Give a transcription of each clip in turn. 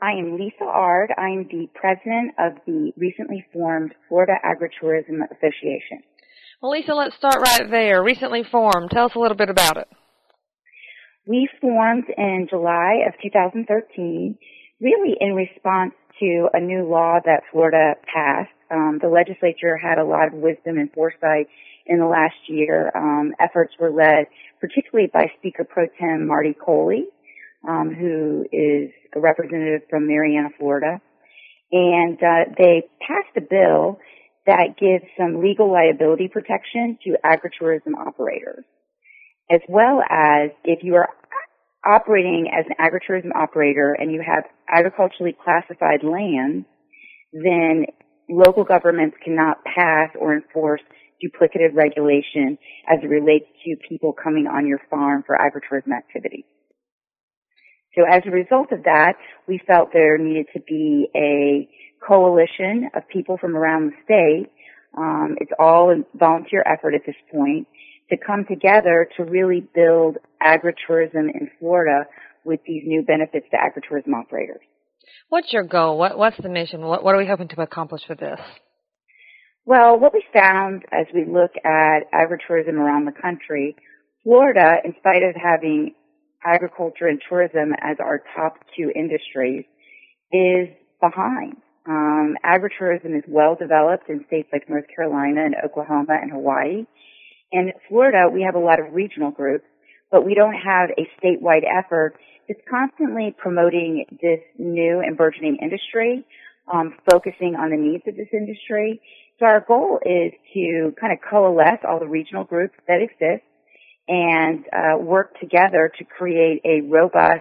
I am Lisa Ard. I am the president of the recently formed Florida Agritourism Association. Well, Lisa, let's start right there. Recently formed. Tell us a little bit about it. We formed in July of 2013, really in response to a new law that Florida passed. The legislature had a lot of wisdom and foresight in the last year. Efforts were led particularly by Speaker Pro Tem Marty Coley, who is a representative from Marianna, Florida. And they passed a bill that gives some legal liability protection to agritourism operators, as well as if you are operating as an agritourism operator and you have agriculturally classified land, then local governments cannot pass or enforce duplicative regulation as it relates to people coming on your farm for agritourism activities. So as a result of that, we felt there needed to be a coalition of people from around the state. It's all a volunteer effort at this point to come together to really build agritourism in Florida with these new benefits to agritourism operators. What's your goal? What's the mission? What are we hoping to accomplish with this? Well, what we found as we look at agritourism around the country, Florida, in spite of having agriculture and tourism as our top two industries, is behind. Agritourism is well developed in states like North Carolina and Oklahoma and Hawaii. And in Florida, we have a lot of regional groups, but we don't have a statewide effort that's constantly promoting this new and burgeoning industry, focusing on the needs of this industry. So our goal is to kind of coalesce all the regional groups that exist and work together to create a robust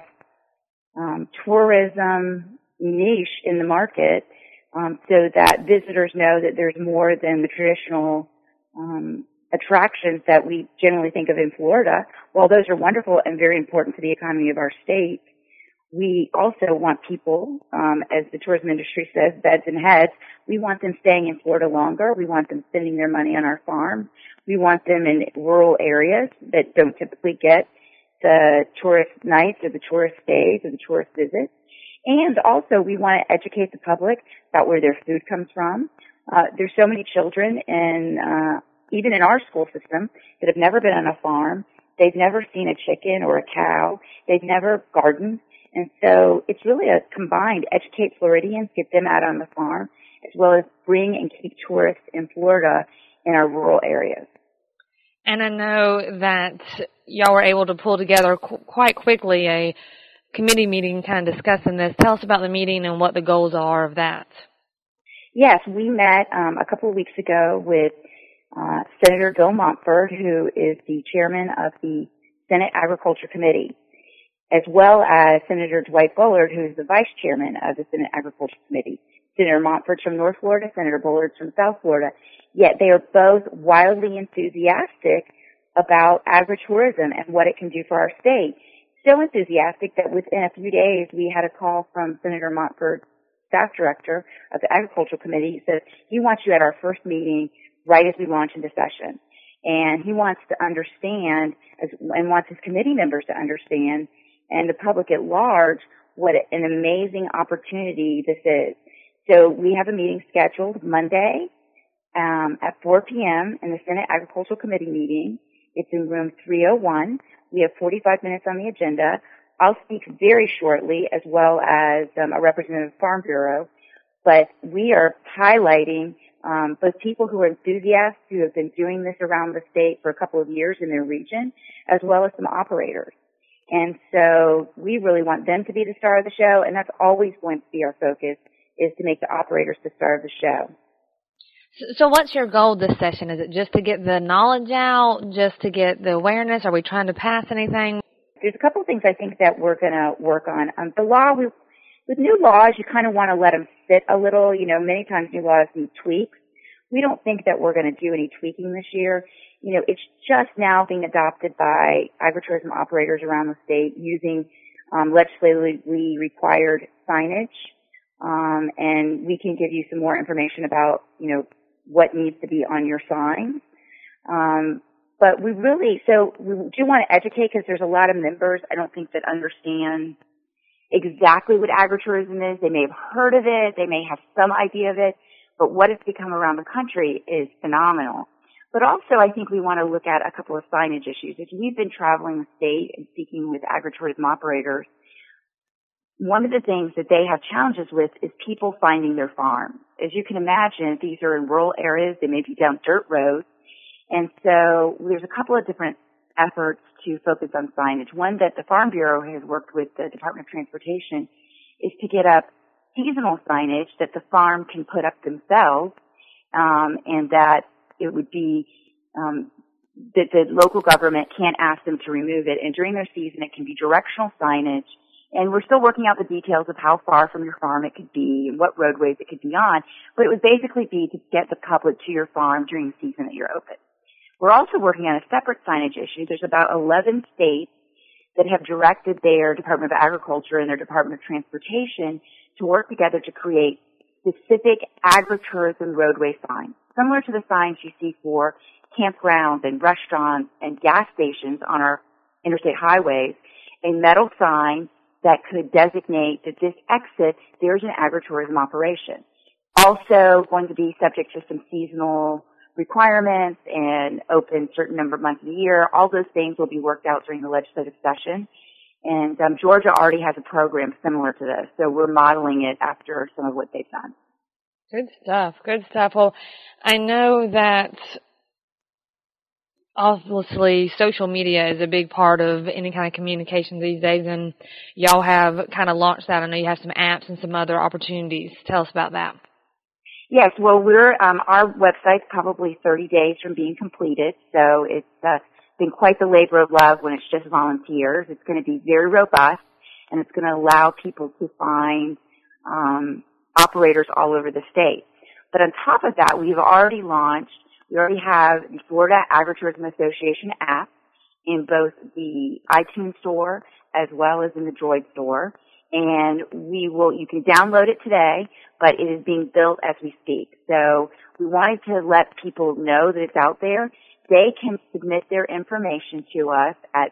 tourism niche in the market so that visitors know that there's more than the traditional attractions that we generally think of in Florida. While those are wonderful and very important to the economy of our state, we also want people, as the tourism industry says, beds and heads. We want them staying in Florida longer. We want them spending their money on our farms. We want them in rural areas that don't typically get the tourist nights or the tourist stays or the tourist visits. And also we want to educate the public about where their food comes from. There's so many children even in our school system that have never been on a farm. They've never seen a chicken or a cow. They've never gardened. And so it's really a combined educate Floridians, get them out on the farm, as well as bring and keep tourists in Florida in our rural areas. And I know that y'all were able to pull together quite quickly a committee meeting kind of discussing this. Tell us about the meeting and what the goals are of that. Yes, we met a couple of weeks ago with Senator Bill Montford, who is the chairman of the Senate Agriculture Committee, as well as Senator Dwight Bullard, who is the vice chairman of the Senate Agriculture Committee. Senator Montford's from North Florida, Senator Bullard's from South Florida, yet they are both wildly enthusiastic about agritourism and what it can do for our state. So enthusiastic that within a few days we had a call from Senator Montford, staff director of the Agricultural Committee. He said he wants you at our first meeting right as we launch into session. And he wants to understand and wants his committee members to understand and the public at large what an amazing opportunity this is. So we have a meeting scheduled Monday at 4 p.m. in the Senate Agricultural Committee meeting. It's in room 301. We have 45 minutes on the agenda. I'll speak very shortly, as well as a representative of Farm Bureau, but we are highlighting both people who are enthusiasts who have been doing this around the state for a couple of years in their region, as well as some operators. And so we really want them to be the star of the show, and that's always going to be our focus, is to make the operators the star of the show. So what's your goal this session? Is it just to get the knowledge out, just to get the awareness? Are we trying to pass anything? There's a couple of things I think that we're going to work on. The law, with new laws, you kind of want to let them sit a little. You know, many times new laws need tweaks. We don't think that we're going to do any tweaking this year. You know, it's just now being adopted by agritourism operators around the state using legislatively required signage. And we can give you some more information about, you know, what needs to be on your sign. But we do want to educate because there's a lot of members I don't think that understand exactly what agritourism is. They may have heard of it. They may have some idea of it. But what it's become around the country is phenomenal. But also, I think we want to look at a couple of signage issues. If we've been traveling the state and speaking with agritourism operators, one of the things that they have challenges with is people finding their farms. As you can imagine, these are in rural areas. They may be down dirt roads. And so there's a couple of different efforts to focus on signage. One that the Farm Bureau has worked with the Department of Transportation is to get up seasonal signage that the farm can put up themselves, and that it would be that the local government can't ask them to remove it. And during their season, it can be directional signage. And we're still working out the details of how far from your farm it could be and what roadways it could be on. But it would basically be to get the public to your farm during the season that you're open. We're also working on a separate signage issue. There's about 11 states that have directed their Department of Agriculture and their Department of Transportation to work together to create specific agritourism roadway signs, similar to the signs you see for campgrounds and restaurants and gas stations on our interstate highways, a metal sign that could designate that this exit, there's an agritourism operation. Also going to be subject to some seasonal requirements and open certain number of months of the year. All those things will be worked out during the legislative session. And Georgia already has a program similar to this, so we're modeling it after some of what they've done. Good stuff. Good stuff. Well, I know that obviously social media is a big part of any kind of communication these days, and y'all have kind of launched that. I know you have some apps and some other opportunities. Tell us about that. Yes, well, our website's probably 30 days from being completed, so it's been quite the labor of love when it's just volunteers. It's going to be very robust, and it's going to allow people to find operators all over the state. But on top of that, we already have the Florida Agritourism Association app in both the iTunes store as well as in the Droid store. And you can download it today, but it is being built as we speak. So we wanted to let people know that it's out there. They can submit their information to us at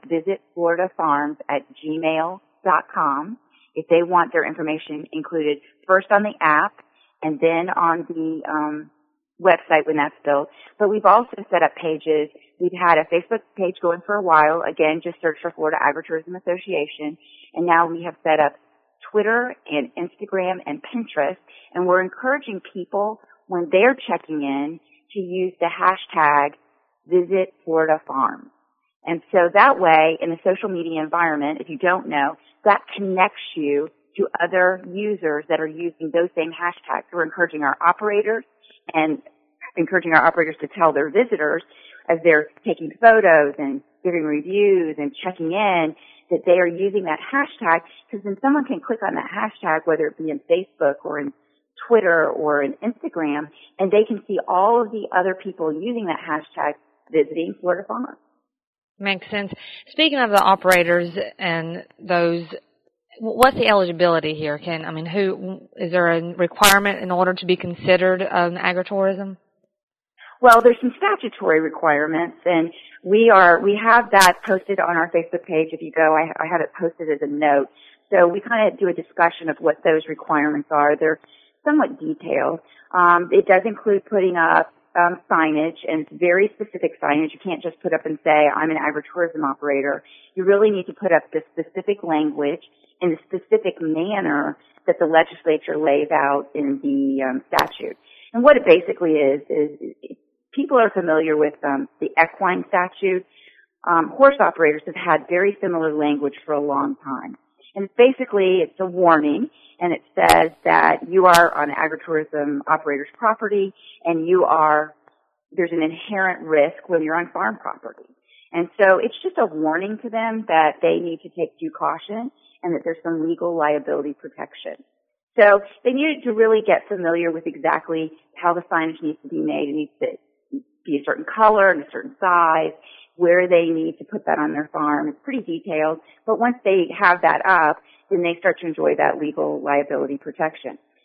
visitfloridafarms@gmail.com if they want their information included first on the app and then on the website when that's built. But we've also set up pages. We've had a Facebook page going for a while. Again, just search for Florida Agritourism Association. And now we have set up Twitter and Instagram and Pinterest. And we're encouraging people when they're checking in to use the hashtag Visit Florida Farms. And so that way, in the social media environment, if you don't know, that connects you to other users that are using those same hashtags. So we're encouraging our operators to tell their visitors as they're taking photos and giving reviews and checking in that they are using that hashtag, because then someone can click on that hashtag, whether it be in Facebook or in Twitter or in Instagram, and they can see all of the other people using that hashtag visiting Florida Farms. Makes sense. Speaking of the operators and those, what's the eligibility here? Is there a requirement in order to be considered an agritourism? Well, there's some statutory requirements, and we have that posted on our Facebook page. If you go, I have it posted as a note. So we kind of do a discussion of what those requirements are. They're somewhat detailed. It does include putting up signage, and it's very specific signage. You can't just put up and say, I'm an agritourism operator. You really need to put up the specific language in the specific manner that the legislature lays out in the statute. And what it basically is people are familiar with the equine statute. Horse operators have had very similar language for a long time. And basically, it's a warning, and it says that you are on an agritourism operator's property, and there's an inherent risk when you're on farm property. And so it's just a warning to them that they need to take due caution and that there's some legal liability protection. So they needed to really get familiar with exactly how the signage needs to be made. It needs to be a certain color and a certain size, where they need to put that on their farm. It's pretty detailed, but once they have that up, then they start to enjoy that legal liability protection.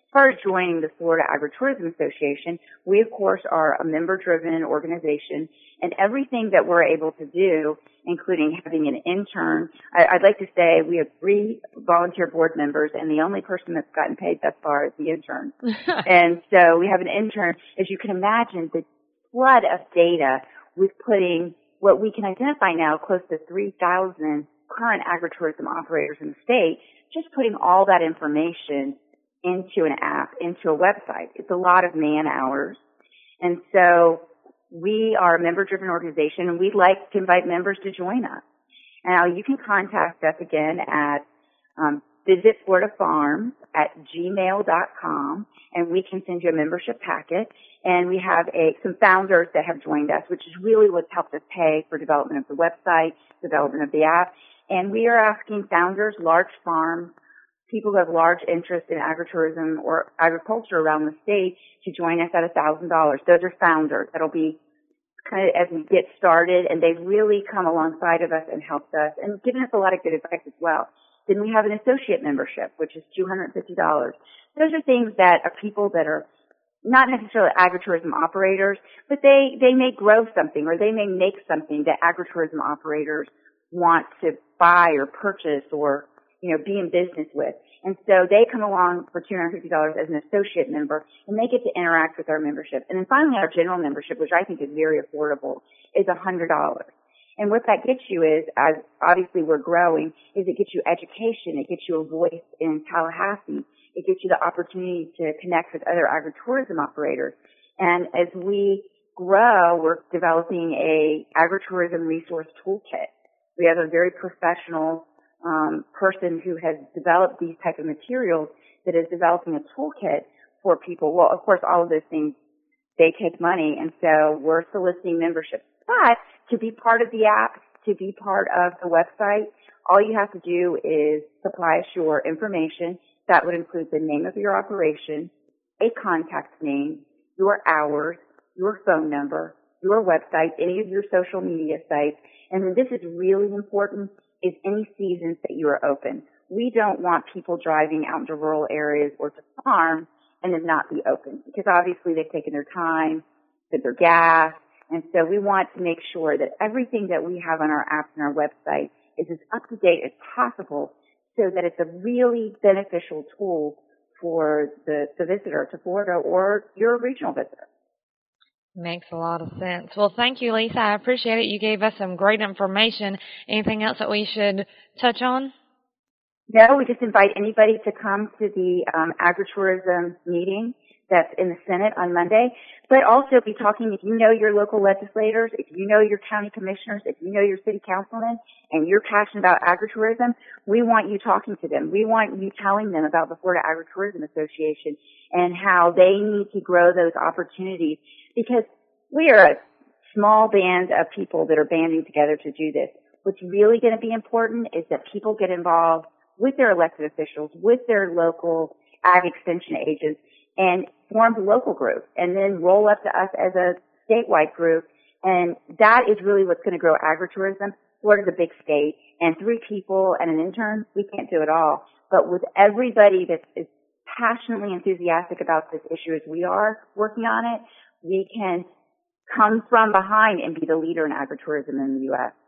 far as joining the Florida Agritourism Association, we of course are a member-driven organization, and everything that we're able to do, including having an intern, I'd like to say we have 3 volunteer board members, and the only person that's gotten paid thus far is the intern. And so we have an intern. As you can imagine, the flood of data with putting what we can identify now close to 3,000 current agritourism operators in the state, just putting all that information into an app, into a website. It's a lot of man hours. And so we are a member-driven organization, and we'd like to invite members to join us. Now, you can contact us again at visitfloridafarms@gmail.com, and we can send you a membership packet. And we have some founders that have joined us, which is really what's helped us pay for development of the website, development of the app. And we are asking founders, large farms, people who have large interest in agritourism or agriculture around the state to join us at $1,000. Those are founders. That'll be kind of as we get started, and they've really come alongside of us and helped us and given us a lot of good advice as well. Then we have an associate membership, which is $250. Those are things that are people that are not necessarily agritourism operators, but they may grow something or they may make something that agritourism operators want to buy or purchase or, be in business with. And so they come along for $250 as an associate member, and they get to interact with our membership. And then finally, our general membership, which I think is very affordable, is $100. And what that gets you is, as obviously we're growing, is it gets you education, it gets you a voice in Tallahassee, it gives you the opportunity to connect with other agritourism operators. And as we grow, we're developing a agritourism resource toolkit. We have a very professional person who has developed these type of materials that is developing a toolkit for people. Well, of course, all of those things, they take money, and so we're soliciting membership. But to be part of the app, to be part of the website, all you have to do is supply us your information. That would include the name of your operation, a contact name, your hours, your phone number, your website, any of your social media sites. And then this is really important, is any seasons that you are open. We don't want people driving out into rural areas or to farms and then not be open, because obviously they've taken their time, spent their gas, and so we want to make sure that everything that we have on our apps and our website is as up to date as possible, so that it's a really beneficial tool for the visitor to Florida or your regional visitor. Makes a lot of sense. Well, thank you, Lisa. I appreciate it. You gave us some great information. Anything else that we should touch on? No, we just invite anybody to come to the agritourism meeting that's in the Senate on Monday, but also be talking, if you know your local legislators, if you know your county commissioners, if you know your city councilmen, and you're passionate about agritourism, we want you talking to them. We want you telling them about the Florida Agritourism Association and how they need to grow those opportunities, because we are a small band of people that are banding together to do this. What's really going to be important is that people get involved with their elected officials, with their local ag extension agents, and form a local group, and then roll up to us as a statewide group. And that is really what's going to grow agritourism. Florida's a big state, and 3 people and an intern, we can't do it all. But with everybody that is passionately enthusiastic about this issue as we are working on it, we can come from behind and be the leader in agritourism in the U.S.